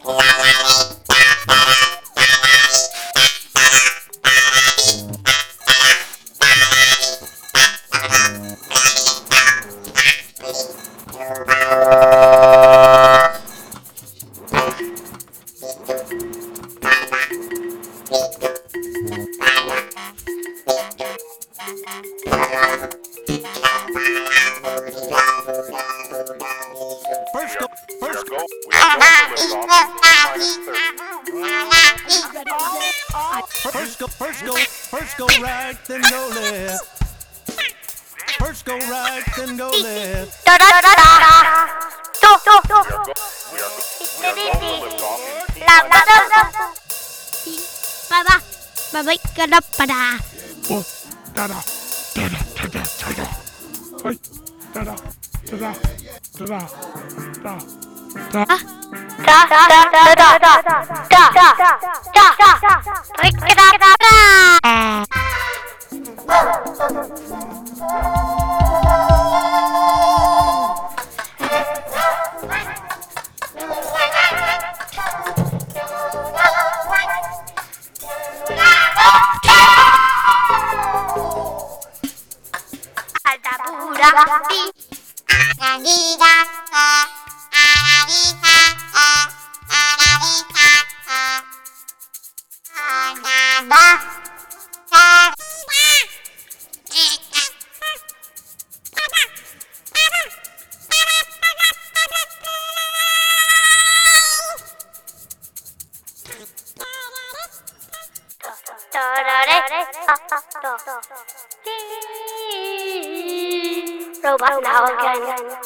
First go right, then go left. First go right, then go left. Da da da da da. Tu. Làm đó. Ba ba cái đắp ba đà. Da da. Hey, da da. Rồi bắt đầu